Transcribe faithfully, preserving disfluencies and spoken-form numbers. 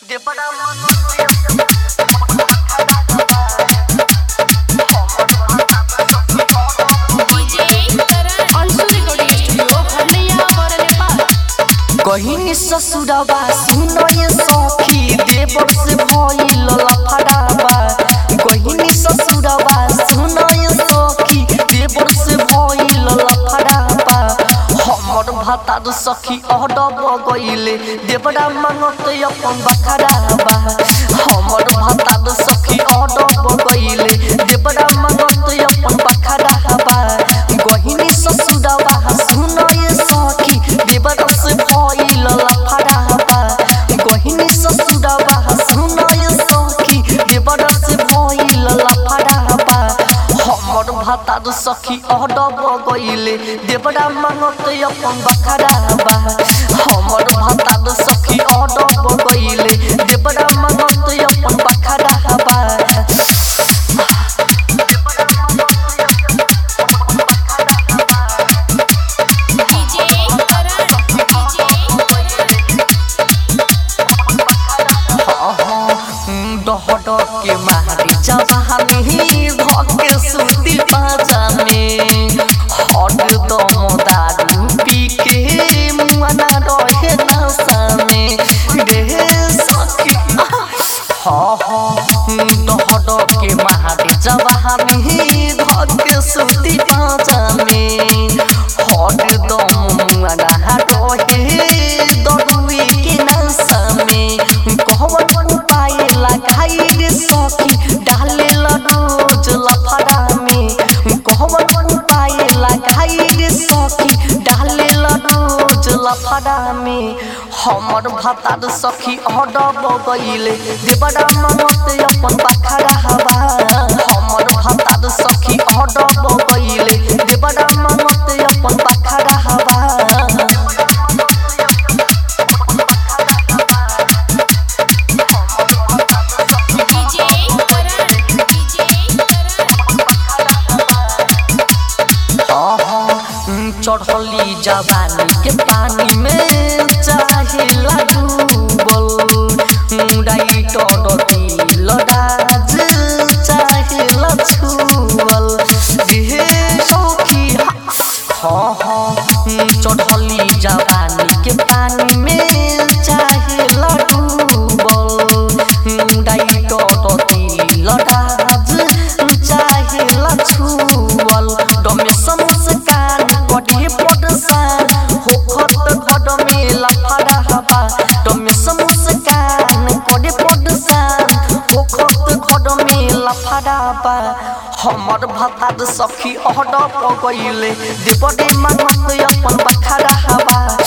कहीं ससुरबा सुनो ये सखी देवर से भइल लफड़ाबा कहीं ससुरबा सुनो ये सखी देवर से भइल लफड़ाबा हमर भातार सखी अडब गइले देवरा मांगत अपन बखराबा हमर भातार सखी अडब गइले देवरा मांगत अपन बखराबा कहीं ससुरबा सुनो ये सखी देवर से भइल लफड़ाबा कहीं ससुरबा सुनो ये सखी देवर से भइल लफड़ाबा हमर भातार सखी अडब गइले देवरा मांगत अपन बखराबा हमर भातार सखी अडब गइले देवरा मांगत अपन बखराबा के मारी जवानी धके सुती पाजा में हरदम दारू पी के मुआना रहे नशा में रे सखी हाँ हाँ डहड के मारी जवानी धके सुती पाजा में हरदम मुआना रहे दरुई के नशा में कहवन उपाय लगाई रे सखी डाले रोज लफड़ा में कहवन उपाय लगाई रे सखी डाले रोज लफड़ा में हमर भातार सखी अडब गइले देवरा मांगत अपन बखराबा हमर भातार सखी अडब गइले देवरा मांगत अपन बखराबा चढ़ली जवानी के पानी में चाहे डूबल डाइटर दिल राज चाहे छुअल रे सखी हाँ हाँ चढ़ली जवानी के पानी में चाहे डूबल डाइटर दिल राज चाहे छुअल डमे समस्कार बड़ी परेशान होखत घर में लफड़ाबा तमे समस्कार बड़ी परेशान होखत घर में लफड़ाबा हमर भातार सखी अडब गइले देवरे मांगत अपन बखराबा